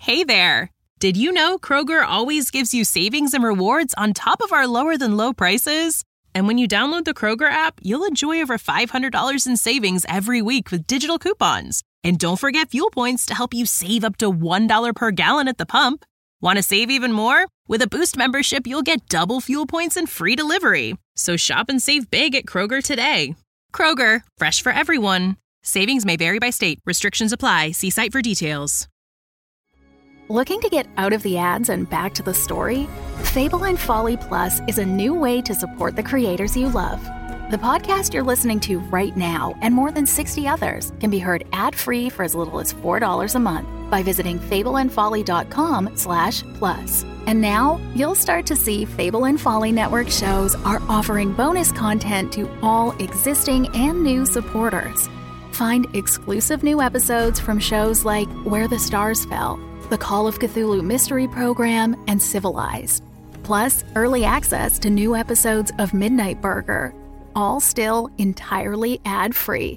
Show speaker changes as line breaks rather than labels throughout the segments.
Hey there! Did you know Kroger always gives you savings and rewards on top of our lower-than-low prices? And when you download the Kroger app, you'll enjoy over $500 in savings every week with digital coupons. And don't forget fuel points to help you save up to $1 per gallon at the pump. Want to save even more? With a Boost membership, you'll get double fuel points and free delivery. So shop and save big at Kroger today. Kroger, fresh for everyone. Savings may vary by state. Restrictions apply. See site for details.
Looking to get out of the ads and back to the story? Fable and Folly Plus is a new way to support the creators you love. The podcast you're listening to right now and more than 60 others can be heard ad-free for as little as $4 a month by visiting fableandfolly.com/plus. And now you'll start to see Fable and Folly Network shows are offering bonus content to all existing and new supporters. Find exclusive new episodes from shows like Where the Stars Fell, the Call of Cthulhu Mystery Program, and Civilized. Plus, early access to new episodes of Midnight Burger, all still entirely ad-free.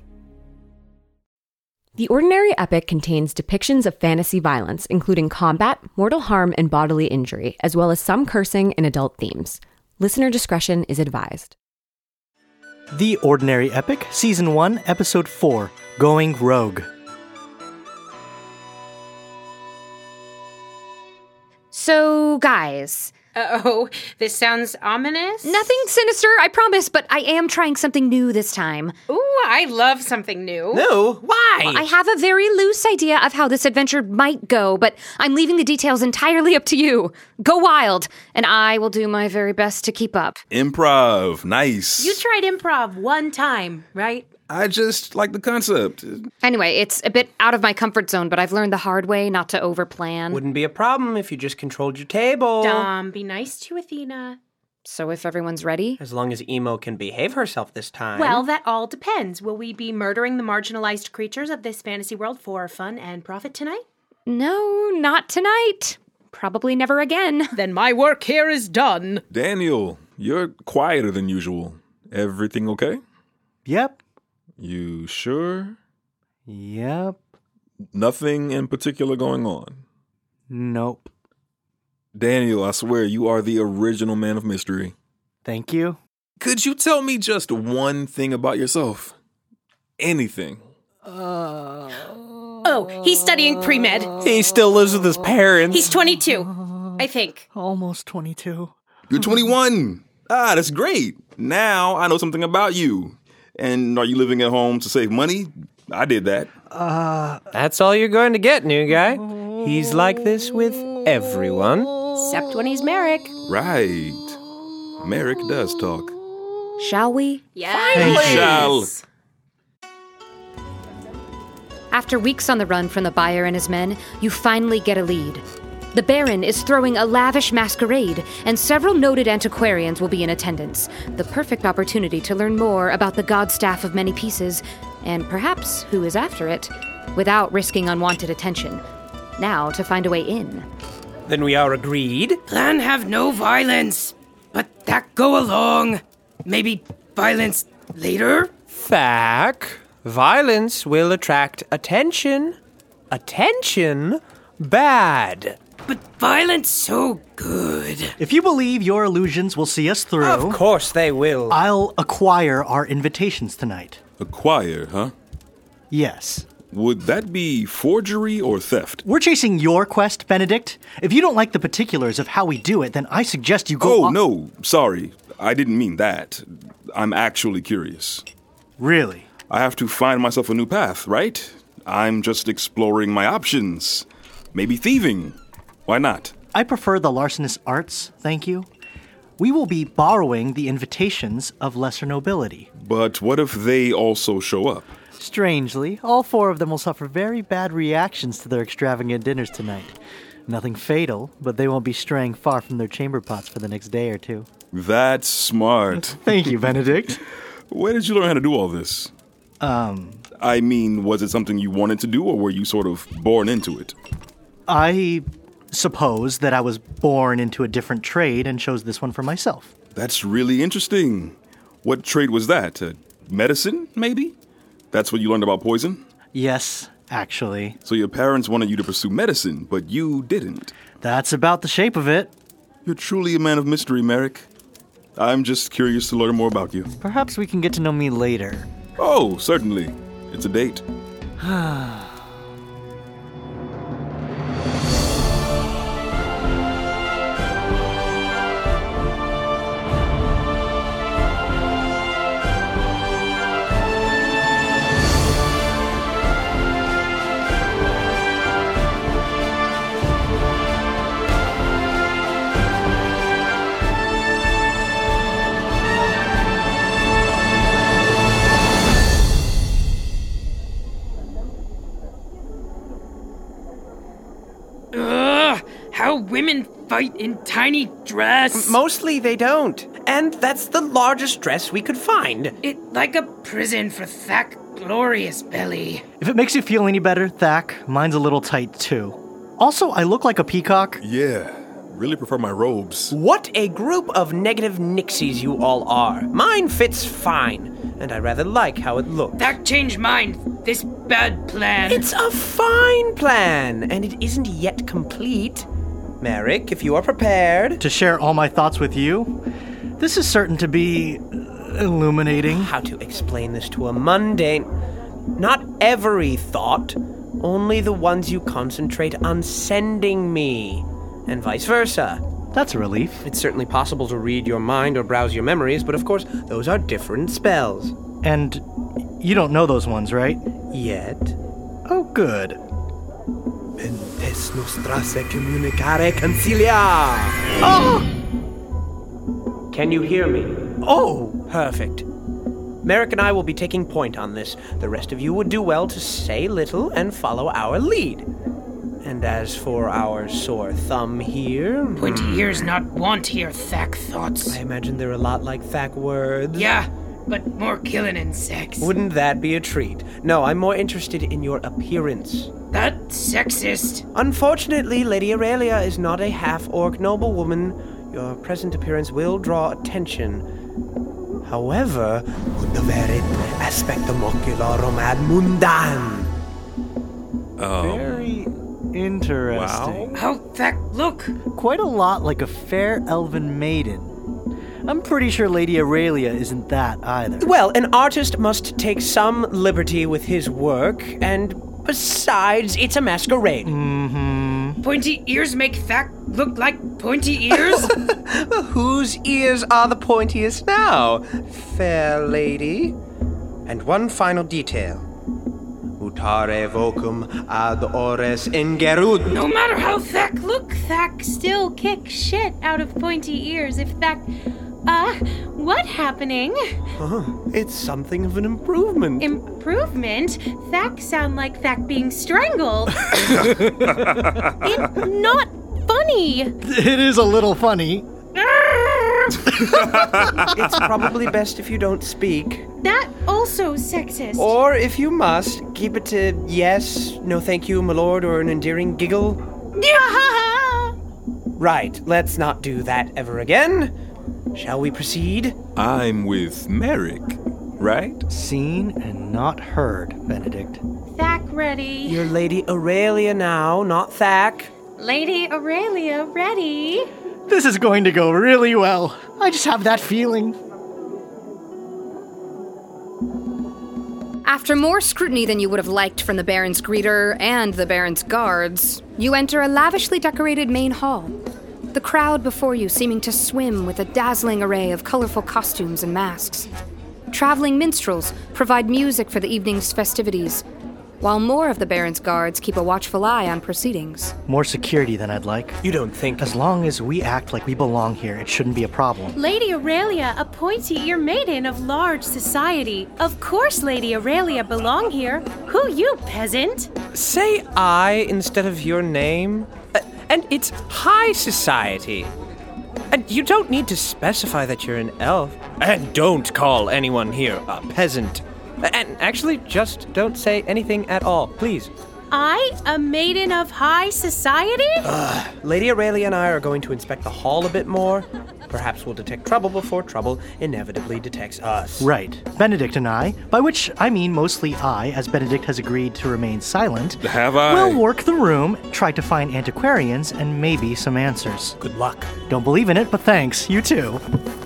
The Ordinary Epic contains depictions of fantasy violence, including combat, mortal harm, and bodily injury, as well as some cursing and adult themes. Listener discretion is advised.
The Ordinary Epic, Season 1, Episode 4, Going Rogue.
So, guys.
Uh-oh, this sounds ominous.
Nothing sinister, I promise, but I am trying something new this time.
Ooh, I love something new.
No? Why?
I have a very loose idea of how this adventure might go, but I'm leaving the details entirely up to you. Go wild, and I will do my very best to keep up.
Improv. Nice.
You tried improv one time, right?
I just like the concept.
Anyway, it's a bit out of my comfort zone, but I've learned the hard way not to overplan.
Wouldn't be a problem if you just controlled your table.
Dom, be nice to Athena.
So if everyone's ready?
As long as Emo can behave herself this time.
Well, that all depends. Will we be murdering the marginalized creatures of this fantasy world for fun and profit tonight?
No, not tonight. Probably never again.
Then my work here is done.
Daniel, you're quieter than usual. Everything okay?
Yep.
You sure?
Yep.
Nothing in particular going on?
Nope.
Daniel, I swear you are the original man of mystery.
Thank you.
Could you tell me just one thing about yourself? Anything.
Oh, he's studying pre-med.
He still lives with his parents.
He's 22, I think.
Almost 22.
You're 21. That's great. Now I know something about you. And are you living at home to save money? I did that.
That's all you're going to get, new guy. He's like this with everyone.
Except when he's Merrick.
Right. Merrick does talk.
Shall we?
Yeah.
Shall.
After weeks on the run from the buyer and his men, you finally get a lead. The Baron is throwing a lavish masquerade, and several noted antiquarians will be in attendance. The perfect opportunity to learn more about the god staff of many pieces, and perhaps who is after it, without risking unwanted attention. Now to find a way in.
Then we are agreed.
Plan have no violence, but that go along. Maybe violence later?
Fact. Violence will attract attention. Attention? Bad.
But violence so good.
If you believe your illusions will see us through...
Of course they will.
I'll acquire our invitations tonight.
Acquire, huh?
Yes.
Would that be forgery or theft?
We're chasing your quest, Benedict. If you don't like the particulars of how we do it, then I suggest you go...
Oh, no. Sorry. I didn't mean that. I'm actually curious.
Really?
I have to find myself a new path, right? I'm just exploring my options. Maybe thieving. Why not?
I prefer the larcenous arts, thank you. We will be borrowing the invitations of lesser nobility.
But what if they also show up?
Strangely, all 4 of them will suffer very bad reactions to their extravagant dinners tonight. Nothing fatal, but they won't be straying far from their chamber pots for the next day or 2.
That's smart.
Thank you, Benedict.
Where did you learn how to do all this? I mean, was it something you wanted to do, or were you sort of born into it?
I suppose that I was born into a different trade and chose this one for myself.
That's really interesting. What trade was that? Medicine, maybe? That's what you learned about poison?
Yes, actually.
So your parents wanted you to pursue medicine, but you didn't.
That's about the shape of it.
You're truly a man of mystery, Merrick. I'm just curious to learn more about you.
Perhaps we can get to know me later.
Oh, certainly. It's a date.
How women fight in tiny dress.
Mostly they don't. And that's the largest dress we could find.
It like a prison for Thack glorious belly.
If it makes you feel any better, Thack, mine's a little tight too. Also, I look like a peacock.
Yeah, really prefer my robes.
What a group of negative nixies you all are. Mine fits fine, and I rather like how it looks.
Thack changed mind. This bad plan.
It's a fine plan, and it isn't yet complete. Merrick, if you are prepared...
To share all my thoughts with you, this is certain to be illuminating.
How to explain this to a mundane... Not every thought, only the ones you concentrate on sending me, and vice versa.
That's a relief.
It's certainly possible to read your mind or browse your memories, but of course, those are different spells.
And you don't know those ones, right?
Yet.
Oh, good.
Mentes nostras e communicare concilia.
Oh!
Can you hear me?
Oh!
Perfect. Merrick and I will be taking point on this. The rest of you would do well to say little and follow our lead. And as for our sore thumb here...
Pointy ears not want here Thack thoughts.
I imagine they're a lot like Thack words.
Yeah, but more killing and sex.
Wouldn't that be a treat? No, I'm more interested in your appearance.
That's sexist.
Unfortunately, Lady Aurelia is not a half-orc noblewoman. Your present appearance will draw attention. However, udaverit aspectum oculorum ad mundam.
Very interesting.
Wow.
How Thack look?
Quite a lot like a fair elven maiden. I'm pretty sure Lady Aurelia isn't that either.
Well, an artist must take some liberty with his work, and besides, it's a masquerade.
Mm-hmm.
Pointy ears make Thack look like pointy ears?
Whose ears are the pointiest now, fair lady? And one final detail. Mutare vocum ad ores ingerud.
No matter how Thack look,
Thack still kick shit out of pointy ears if Thack... what happening?
It's something of an improvement.
Improvement? Thack sound like Thack being strangled. It's not funny.
It is a little funny.
It's probably best if you don't speak.
That also sexist.
Or if you must, keep it to yes, no thank you, my lord, or an endearing giggle. Right, let's not do that ever again. Shall we proceed?
I'm with Merrick, right?
Seen and not heard, Benedict.
Thack ready.
You're Lady Aurelia now, not Thack.
Lady Aurelia ready.
This is going to go really well. I just have that feeling.
After more scrutiny than you would have liked from the Baron's greeter and the Baron's guards, you enter a lavishly decorated main hall. The crowd before you seeming to swim with a dazzling array of colorful costumes and masks. Traveling minstrels provide music for the evening's festivities, while more of the Baron's guards keep a watchful eye on proceedings.
More security than I'd like.
You don't think...
As long as we act like we belong here, it shouldn't be a problem.
Lady Aurelia, a pointy-ear maiden of large society. Of course Lady Aurelia belong here. Who you, peasant?
Say I instead of your name. And it's high society. And you don't need to specify that you're an elf. And don't call anyone here a peasant. And actually, just don't say anything at all, please.
I, a maiden of high society?
Lady Aurelia and I are going to inspect the hall a bit more. Perhaps we'll detect trouble before trouble inevitably detects us.
Right. Benedict and I, by which I mean mostly I, as Benedict has agreed to remain silent,
Have I?
will work the room, try to find antiquarians, and maybe some answers.
Good luck.
Don't believe in it, but thanks. You too.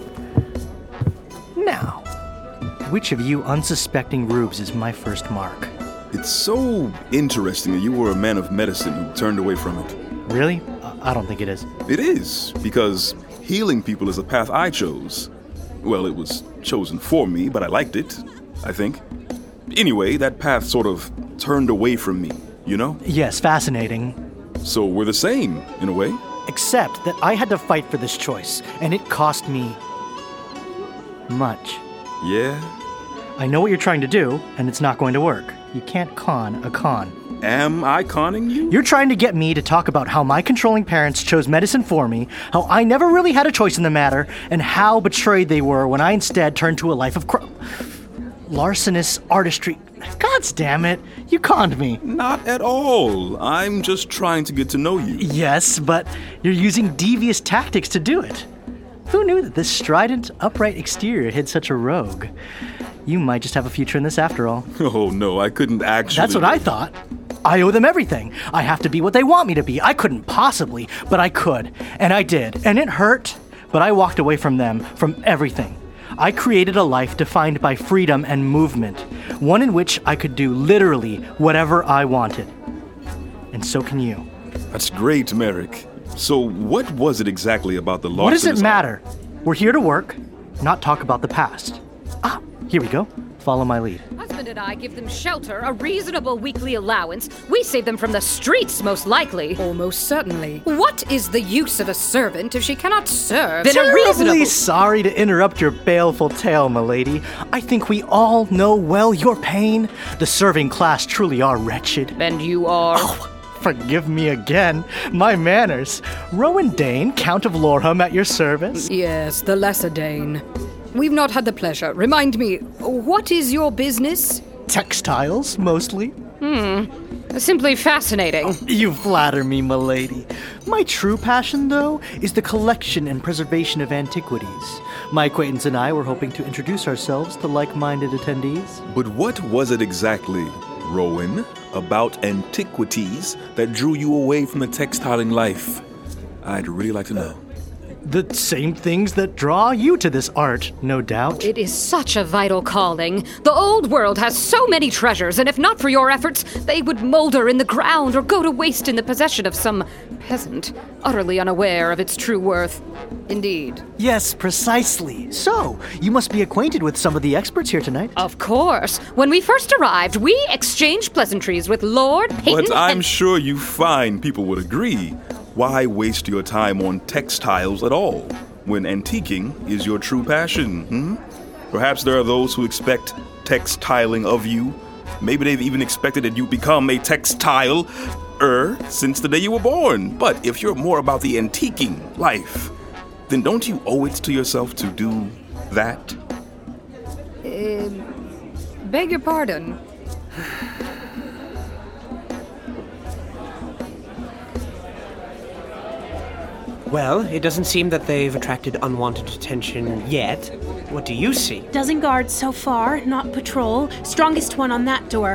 Now, which of you unsuspecting rubes is my first mark?
It's so interesting that you were a man of medicine who turned away from it.
Really? I don't think it is.
It is, because healing people is a path I chose. Well, it was chosen for me, but I liked it, I think. Anyway, that path sort of turned away from me, you know?
Yes, fascinating.
So we're the same, in a way.
Except that I had to fight for this choice, and it cost me much.
Yeah?
I know what you're trying to do, and it's not going to work. You can't con a con.
Am I conning you?
You're trying to get me to talk about how my controlling parents chose medicine for me, how I never really had a choice in the matter, and how betrayed they were when I instead turned to a life of larcenous artistry. Gods damn it, you conned me.
Not at all. I'm just trying to get to know you.
Yes, but you're using devious tactics to do it. Who knew that this strident, upright exterior hid such a rogue? You might just have a future in this after all.
Oh, no, I couldn't actually.
That's what I thought. I owe them everything. I have to be what they want me to be. I couldn't possibly, but I could. And I did. And it hurt, but I walked away from them, from everything. I created a life defined by freedom and movement, one in which I could do literally whatever I wanted. And so can you.
That's great, Merrick. So what was it exactly about the larcenous...
What does it matter? We're here to work, not talk about the past. Ah, here we go. Follow my lead.
Husband and I give them shelter, a reasonable weekly allowance. We save them from the streets, most likely.
Almost certainly.
What is the use of a servant if she cannot serve?
Then
a reasonable...
Terribly sorry to interrupt your baleful tale, milady. I think we all know well your pain. The serving class truly are wretched.
And you are...
Oh, forgive me again. My manners. Rowan Dane, Count of Lorham, at your service.
Yes, the lesser Dane. We've not had the pleasure. Remind me, what is your business?
Textiles, mostly.
Simply fascinating.
You flatter me, milady. My true passion, though, is the collection and preservation of antiquities. My acquaintance and I were hoping to introduce ourselves to like-minded attendees.
But what was it exactly, Rowan, about antiquities that drew you away from the textiling life? I'd really like to know.
The same things that draw you to this art, no doubt.
It is such a vital calling. The old world has so many treasures, and if not for your efforts, they would molder in the ground or go to waste in the possession of some peasant, utterly unaware of its true worth.
Indeed.
Yes, precisely. So, you must be acquainted with some of the experts here tonight.
Of course. When we first arrived, we exchanged pleasantries with Lord Peyton.
But I'm sure you fine people would agree. Why waste your time on textiles at all, when antiquing is your true passion, Perhaps there are those who expect textiling of you. Maybe they've even expected that you become a textile since the day you were born. But if you're more about the antiquing life, then don't you owe it to yourself to do that?
Beg your pardon.
Well, it doesn't seem that they've attracted unwanted attention yet. What do you see?
Dozen guards so far, not patrol. Strongest one on that door.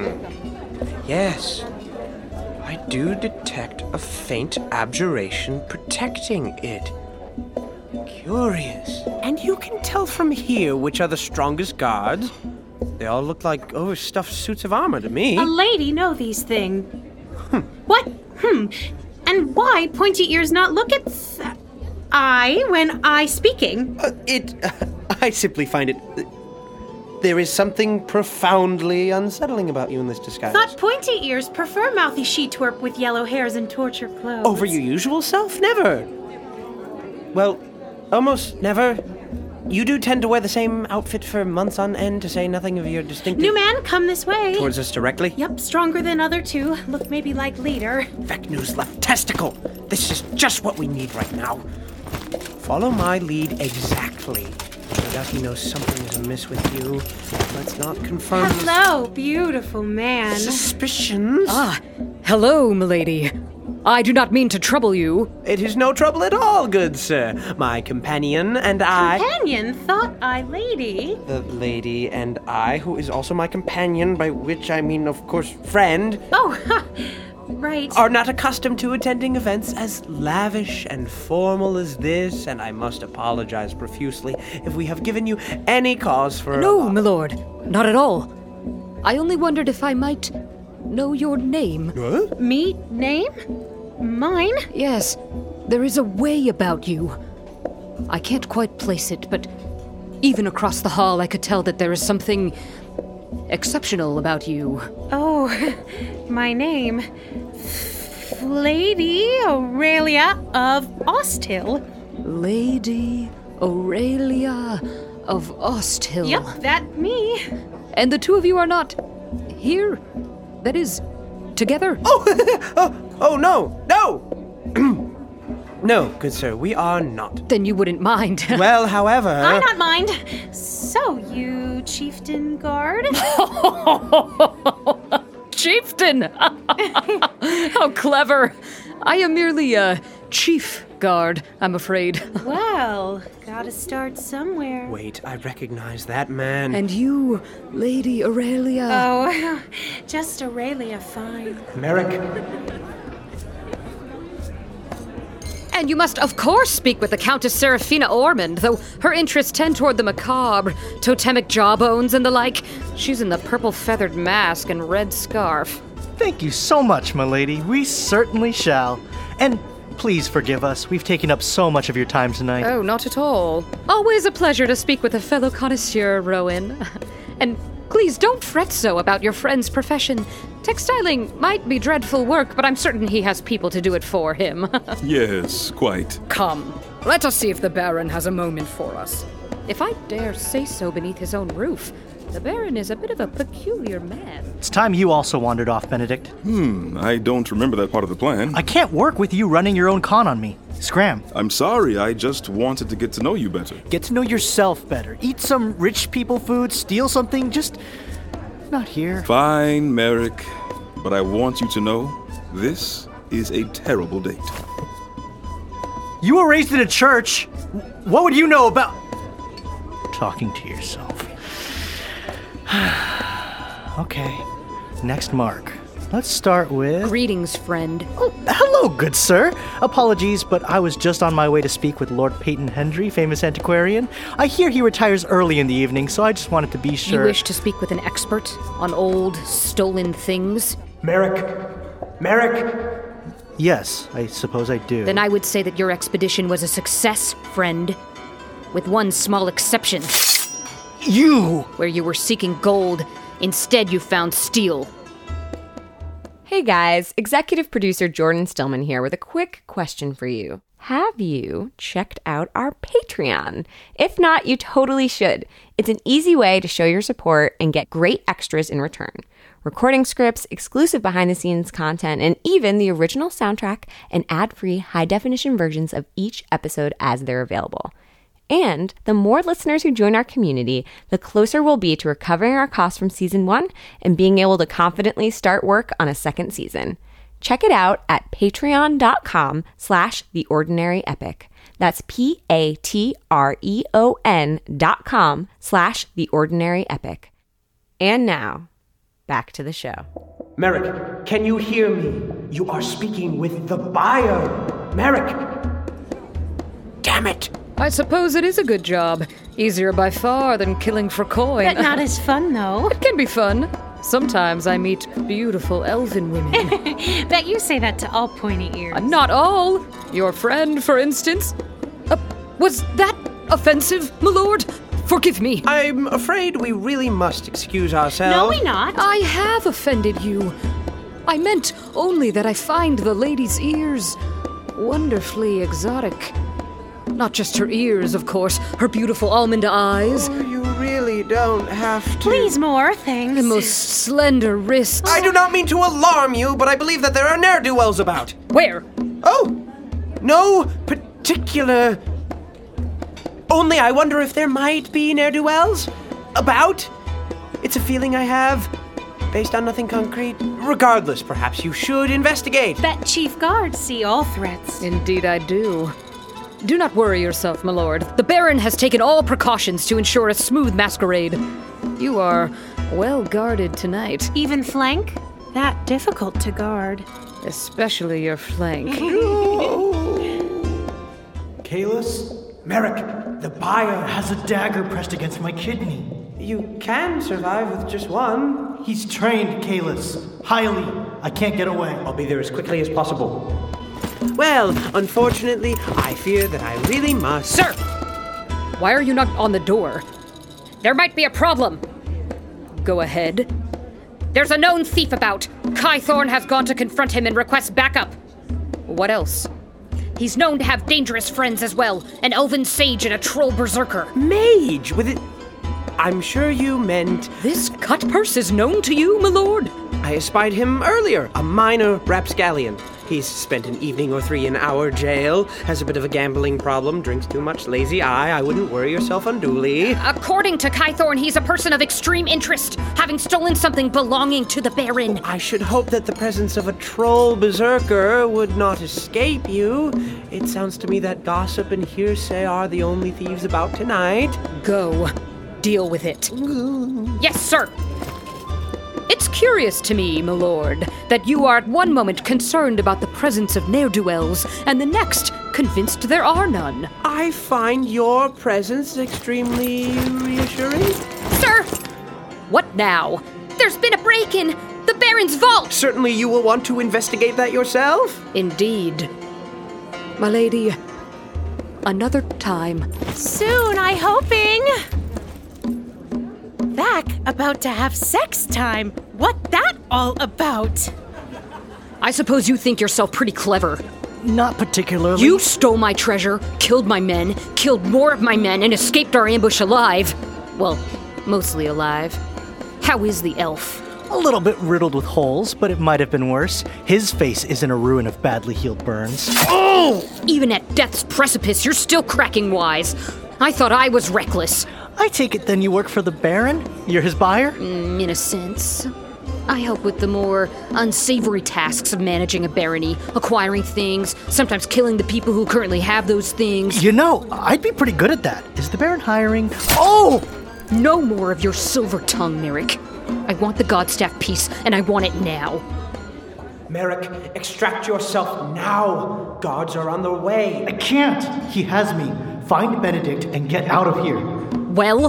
Yes. I do detect a faint abjuration protecting it. Curious. And you can tell from here which are the strongest guards. They all look like overstuffed suits of armor to me.
A lady know these things. What? And why pointy ears not look at I when I speaking?
I simply find it... there is something profoundly unsettling about you in this disguise.
Thought pointy ears prefer mouthy she-twerp with yellow hairs and torture clothes.
Over your usual self? Never. Well, almost never. You do tend to wear the same outfit for months on end, to say nothing of your distinctive...
New man, come this way.
Towards us directly?
Yep, stronger than other two. Look maybe like leader.
Vecnu's left testicle. This is just what we need right now. Follow my lead exactly. No doubt he knows something is amiss with you. Let's not confirm his
Hello, beautiful man.
suspicions.
Hello, milady. I do not mean to trouble you.
It is no trouble at all, good sir. My companion and I...
Companion, thought I lady.
The lady and I, who is also my companion, by which I mean, of course, friend,
Oh, right.
are not accustomed to attending events as lavish and formal as this, and I must apologize profusely if we have given you any cause for...
No, milord. Not at all. I only wondered if I might know your name.
Me? Name? Mine?
Yes, there is a way about you. I can't quite place it, but even across the hall I could tell that there is something exceptional about you.
Oh, my name. Lady Aurelia of Osthill.
Lady Aurelia of Osthill.
Yep, that me.
And the two of you are not here? That is, together?
Oh, no! No, good sir, we are not.
Then you wouldn't mind.
Well, however...
I not mind. So, you chieftain guard?
Chieftain! How clever! I am merely a chief guard, I'm afraid.
Well, gotta start somewhere.
Wait, I recognize that man.
And you, Lady Aurelia.
Oh, just Aurelia fine.
Merrick.
And you must, of course, speak with the Countess Seraphina Ormond, though her interests tend toward the macabre, totemic jawbones and the like. She's in the purple feathered mask and red scarf.
Thank you so much, milady. We certainly shall. And please forgive us. We've taken up so much of your time tonight.
Oh, not at all. Always a pleasure to speak with a fellow connoisseur, Rowan. And please don't fret so about your friend's profession. Textiling might be dreadful work, but I'm certain he has people to do it for him.
Yes, quite.
Come, let us see if the Baron has a moment for us.
If I dare say so beneath his own roof, the Baron is a bit of a peculiar man.
It's time you also wandered off, Benedict.
I don't remember that part of the plan.
I can't work with you running your own con on me. Scram.
I'm sorry, I just wanted to get to know you better.
Get to know yourself better. Eat some rich people food, steal something, just not here.
Fine, Merrick, but I want you to know this is a terrible date.
You were raised in a church. What would you know about talking to yourself? Okay, next mark. Let's start with...
Greetings, friend.
Oh, hello, good sir. Apologies, but I was just on my way to speak with Lord Peyton Hendry, famous antiquarian. I hear he retires early in the evening, so I just wanted to be sure...
You wish to speak with an expert on old, stolen things?
Merrick!
Yes, I suppose I do.
Then I would say that your expedition was a success, friend. With one small exception.
You!
Where you were seeking gold, instead you found steel.
Hey guys, executive producer Jordan Stillman here with a quick question for you. Have you checked out our Patreon? If not, you totally should. It's an easy way to show your support and get great extras in return. Recording scripts, exclusive behind-the-scenes content, and even the original soundtrack and ad-free high-definition versions of each episode as they're available. And the more listeners who join our community, the closer we'll be to recovering our costs from season 1 and being able to confidently start work on a second season. Check it out at patreon.com/theordinaryepic. That's patreon.com/theordinaryepic. And now, back to the show.
Merrick, can you hear me? You are speaking with the buyer. Merrick! Damn it!
I suppose it is a good job. Easier by far than killing for coin.
But not as fun, though.
It can be fun. Sometimes I meet beautiful elven women.
Bet you say that to all pointy ears.
Not all. Your friend, for instance. Was that offensive, my lord? Forgive me.
I'm afraid we really must excuse ourselves.
No, we not.
I have offended you. I meant only that I find the lady's ears wonderfully exotic. Not just her ears, of course, her beautiful almond eyes.
Oh, you really don't have to.
Please, more, thanks.
The most slender wrists.
I do not mean to alarm you, but I believe that there are ne'er-do-wells about.
Where?
Oh, no particular Only I wonder if there might be ne'er-do-wells about. It's a feeling I have, based on nothing concrete. Regardless, perhaps you should investigate.
Bet Chief Guard see all threats.
Indeed I do. Do not worry yourself, my lord. The Baron has taken all precautions to ensure a smooth masquerade. You are well guarded tonight.
Even flank? That difficult to guard.
Especially your flank.
Kalis? Merrick, the buyer has a dagger pressed against my kidney.
You can survive with just one.
He's trained, Kalis. Highly. I can't get away.
I'll be there as quickly as possible. Well, unfortunately, I fear that I really must.
Sir! Why are you not on the door? There might be a problem.
Go ahead.
There's a known thief about. Kythorn has gone to confront him and request backup.
What else?
He's known to have dangerous friends as well. An elven sage and a troll berserker.
Mage? With it... I'm sure you meant...
This cut purse is known to you, my lord.
I espied him earlier, a minor rapscallion. He's spent an evening or three in our jail, has a bit of a gambling problem, drinks too much lazy eye. I wouldn't worry yourself unduly.
According to Kythorn, he's a person of extreme interest, having stolen something belonging to the Baron.
I should hope that the presence of a troll berserker would not escape you. It sounds to me that gossip and hearsay are the only thieves about tonight.
Go. Deal with it.
Yes, sir.
It's curious to me, my lord, that you are at one moment concerned about the presence of ne'er-do-wells, and the next convinced there are none.
I find your presence extremely reassuring.
Sir!
What now?
There's been a break-in! The Baron's vault!
Certainly you will want to investigate that yourself.
Indeed. My lady, another time.
Soon, I hoping. Vac about to have sex time. What that all about?
I suppose you think yourself pretty clever.
Not particularly.
You stole my treasure, killed my men, killed more of my men, and escaped our ambush alive. Well, mostly alive. How is the elf?
A little bit riddled with holes, but it might have been worse. His face isn't a ruin of badly healed burns.
Oh! Even at death's precipice, you're still cracking wise. I thought I was reckless.
I take it then you work for the Baron? You're his buyer?
In a sense. I help with the more unsavory tasks of managing a barony, acquiring things, sometimes killing the people who currently have those things.
You know, I'd be pretty good at that. Is the Baron hiring? Oh!
No more of your silver tongue, Merrick. I want the Godstaff piece, and I want it now.
Merrick, extract yourself now. Guards are on their way.
I can't. He has me. Find Benedict and get out of here.
Well?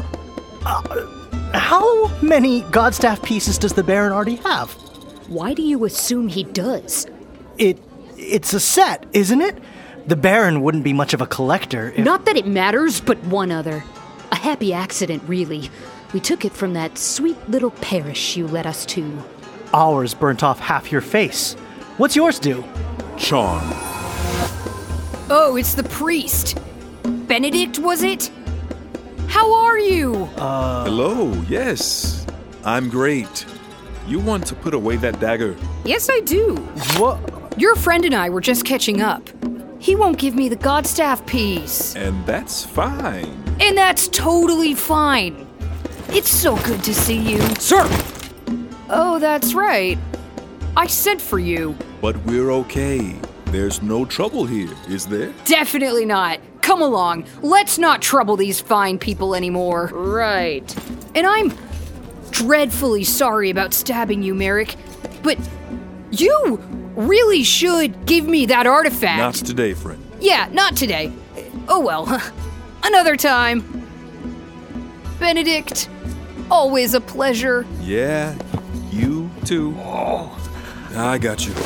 How many Godstaff pieces does the Baron already have?
Why do you assume he does?
It's a set, isn't it? The Baron wouldn't be much of a collector if...
Not that it matters, but one other. A happy accident, really. We took it from that sweet little parish you led us to.
Ours burnt off half your face. What's yours do?
Charm.
Oh, it's the priest. Benedict, was it? How are you?
Hello, yes. I'm great. You want to put away that dagger?
Yes, I do.
What?
Your friend and I were just catching up. He won't give me the Godstaff piece.
And that's fine.
And that's totally fine. It's so good to see you.
Sir!
Oh, that's right. I sent for you.
But we're okay. There's no trouble here, is there?
Definitely not. Come along. Let's not trouble these fine people anymore.
Right.
And I'm dreadfully sorry about stabbing you, Merrick, but you really should give me that artifact.
Not today, friend.
Yeah, not today. Oh well. Another time. Benedict, always a pleasure.
Yeah, you too. I got you.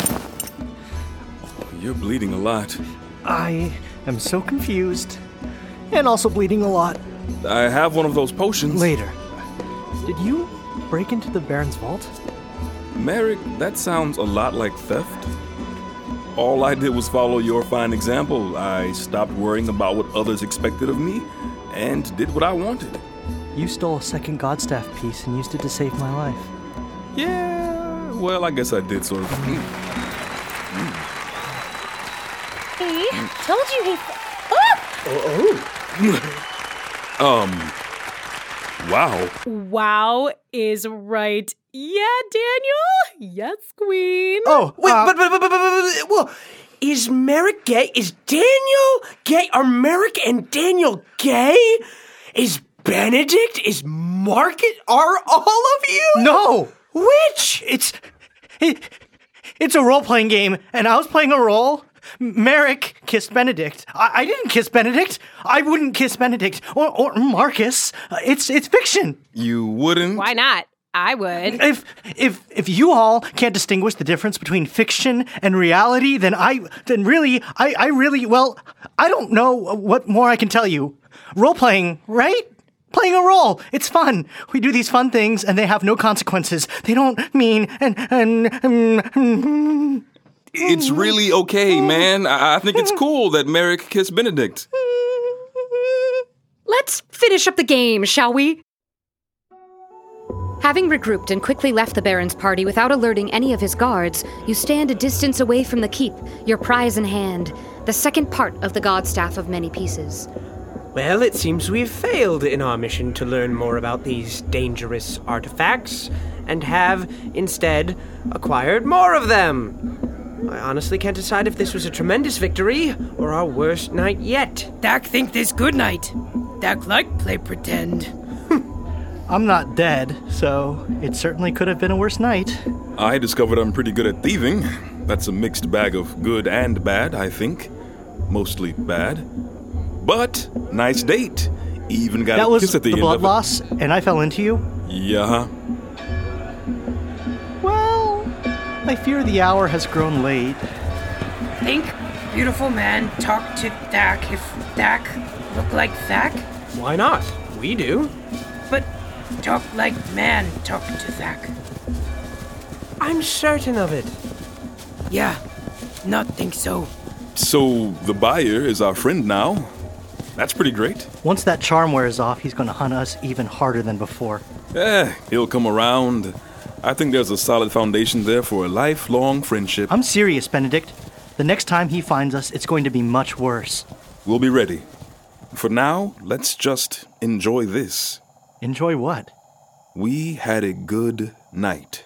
You're bleeding a lot.
I am so confused. And also bleeding a lot.
I have one of those potions.
Later. Did you break into the Baron's vault?
Merrick, that sounds a lot like theft. All I did was follow your fine example. I stopped worrying about what others expected of me and did what I wanted.
You stole a second Godstaff piece and used it to save my life.
Yeah, well, I guess I did sort of.
He told you he...
Wow.
Wow is right. Yeah, Daniel? Yes, Queen.
Oh, wait, but, well, is Merrick gay? Is Daniel gay? Are Merrick and Daniel gay? Is Benedict? Is Market? Are all of you?
No!
Which?
It's a role-playing game, and I was playing a role. Merrick kissed Benedict. I didn't kiss Benedict. I wouldn't kiss Benedict or Marcus. It's fiction.
You wouldn't?
Why not? I would.
If you all can't distinguish the difference between fiction and reality, then I really I don't know what more I can tell you. Role-playing, right? Playing a role. It's fun. We do these fun things, and they have no consequences. They don't mean
It's really okay, man. I think it's cool that Merrick kissed Benedict.
Let's finish up the game, shall we? Having regrouped and quickly left the Baron's party without alerting any of his guards, you stand a distance away from the keep, your prize in hand, the second part of the Godstaff of Many Pieces.
Well, it seems we've failed in our mission to learn more about these dangerous artifacts, and have, instead, acquired more of them. I honestly can't decide if this was a tremendous victory or our worst night yet.
Dak think this good night. Dak like play pretend.
I'm not dead, so it certainly could have been a worse night.
I discovered I'm pretty good at thieving. That's a mixed bag of good and bad, I think. Mostly bad. But, nice date. Even got a kiss at the end of it.
That was the blood loss, and I fell into you?
Yeah.
Well, I fear the hour has grown late.
Think beautiful man talk to Dak if Dak look like Thak?
Why not? We do.
But talk like man talk to Thak.
I'm certain of it.
Yeah, not think so.
So, the buyer is our friend now. That's pretty great.
Once that charm wears off, he's going to hunt us even harder than before.
He'll come around. I think there's a solid foundation there for a lifelong friendship.
I'm serious, Benedict. The next time he finds us, it's going to be much worse.
We'll be ready. For now, let's just enjoy this.
Enjoy what?
We had a good night.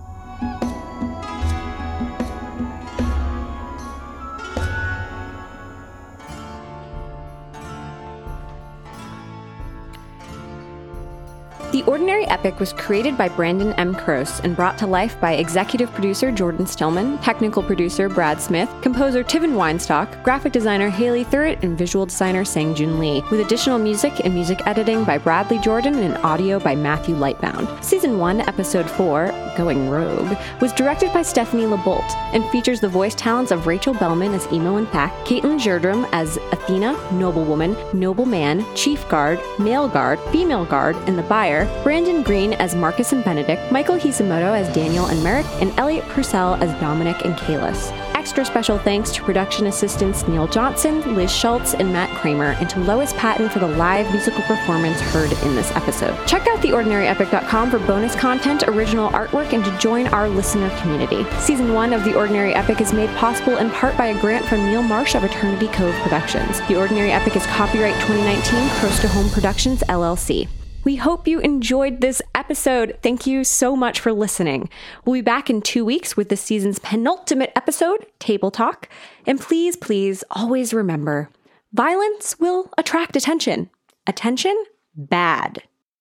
The Ordinary Epic was created by Brandon M. Kroos and brought to life by executive producer Jordan Stillman, technical producer Brad Smith, composer Tivin Weinstock, graphic designer Haley Thurrett, and visual designer Sang-Jun Lee, with additional music and music editing by Bradley Jordan and audio by Matthew Lightbound. Season 1, Episode 4, Going Rogue, was directed by Stephanie LeBolt and features the voice talents of Rachel Bellman as Emo and Thak, Caitlin Jerdrum as Athena, Noblewoman, Nobleman, Chief Guard, Male Guard, Female Guard, and the Buyer, Brandon Green as Marcus and Benedict, Michael Hisamoto as Daniel and Merrick, and Elliot Purcell as Dominic and Kalis. Extra special thanks to production assistants Neil Johnson, Liz Schultz, and Matt Kramer, and to Lois Patton for the live musical performance heard in this episode. Check out theordinaryepic.com for bonus content, original artwork, and to join our listener community. Season 1 of The Ordinary Epic is made possible in part by a grant from Neil Marsh of Eternity Cove Productions. The Ordinary Epic is copyright 2019, Crows to Home Productions, LLC. We hope you enjoyed this episode. Thank you so much for listening. We'll be back in 2 weeks with the season's penultimate episode, Table Talk. And please, please always remember, violence will attract attention. Attention? Bad.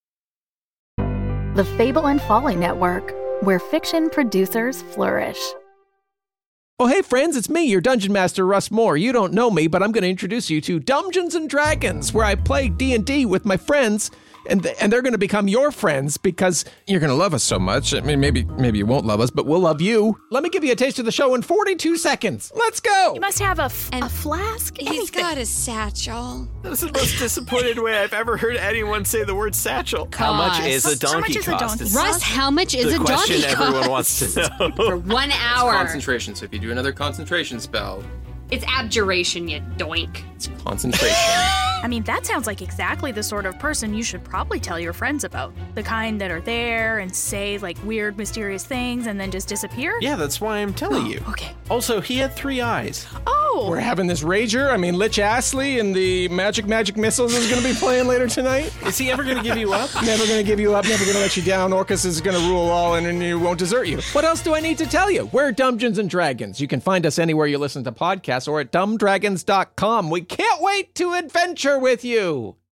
The Fable and Folly Network, where fiction producers flourish.
Oh, hey friends, it's me, your Dungeon Master, Russ Moore. You don't know me, but I'm going to introduce you to Dungeons & Dragons, where I play D&D with my friends, and they're going to become your friends because you're going to love us so much. I mean, maybe you won't love us, but we'll love you. Let me give you a taste of the show in 42 seconds. Let's go!
You must have a flask.
He's got a satchel.
That's the most disappointed way I've ever heard anyone say the word satchel. How much is a donkey cost?
Russ, how much is a donkey cost?
The question everyone wants to know.
For 1 hour.
It's concentration, so if you do another concentration spell...
It's abjuration, you doink.
It's concentration.
I mean, that sounds like exactly the sort of person you should probably tell your friends about. The kind that are there and say, like, weird, mysterious things and then just disappear.
Yeah, that's why I'm telling you.
Okay.
Also, he had 3 eyes.
Oh,
We're having this rager. I mean, Lich Astley and the Magic Missiles is going to be playing later tonight.
Is he ever going to give you up?
Never going to give you up, never going to let you down. Orcus is going to rule all and he won't desert you. What else do I need to tell you? We're Dungeons and Dragons. You can find us anywhere you listen to podcasts or at dumbdragons.com. We can't wait to adventure with you.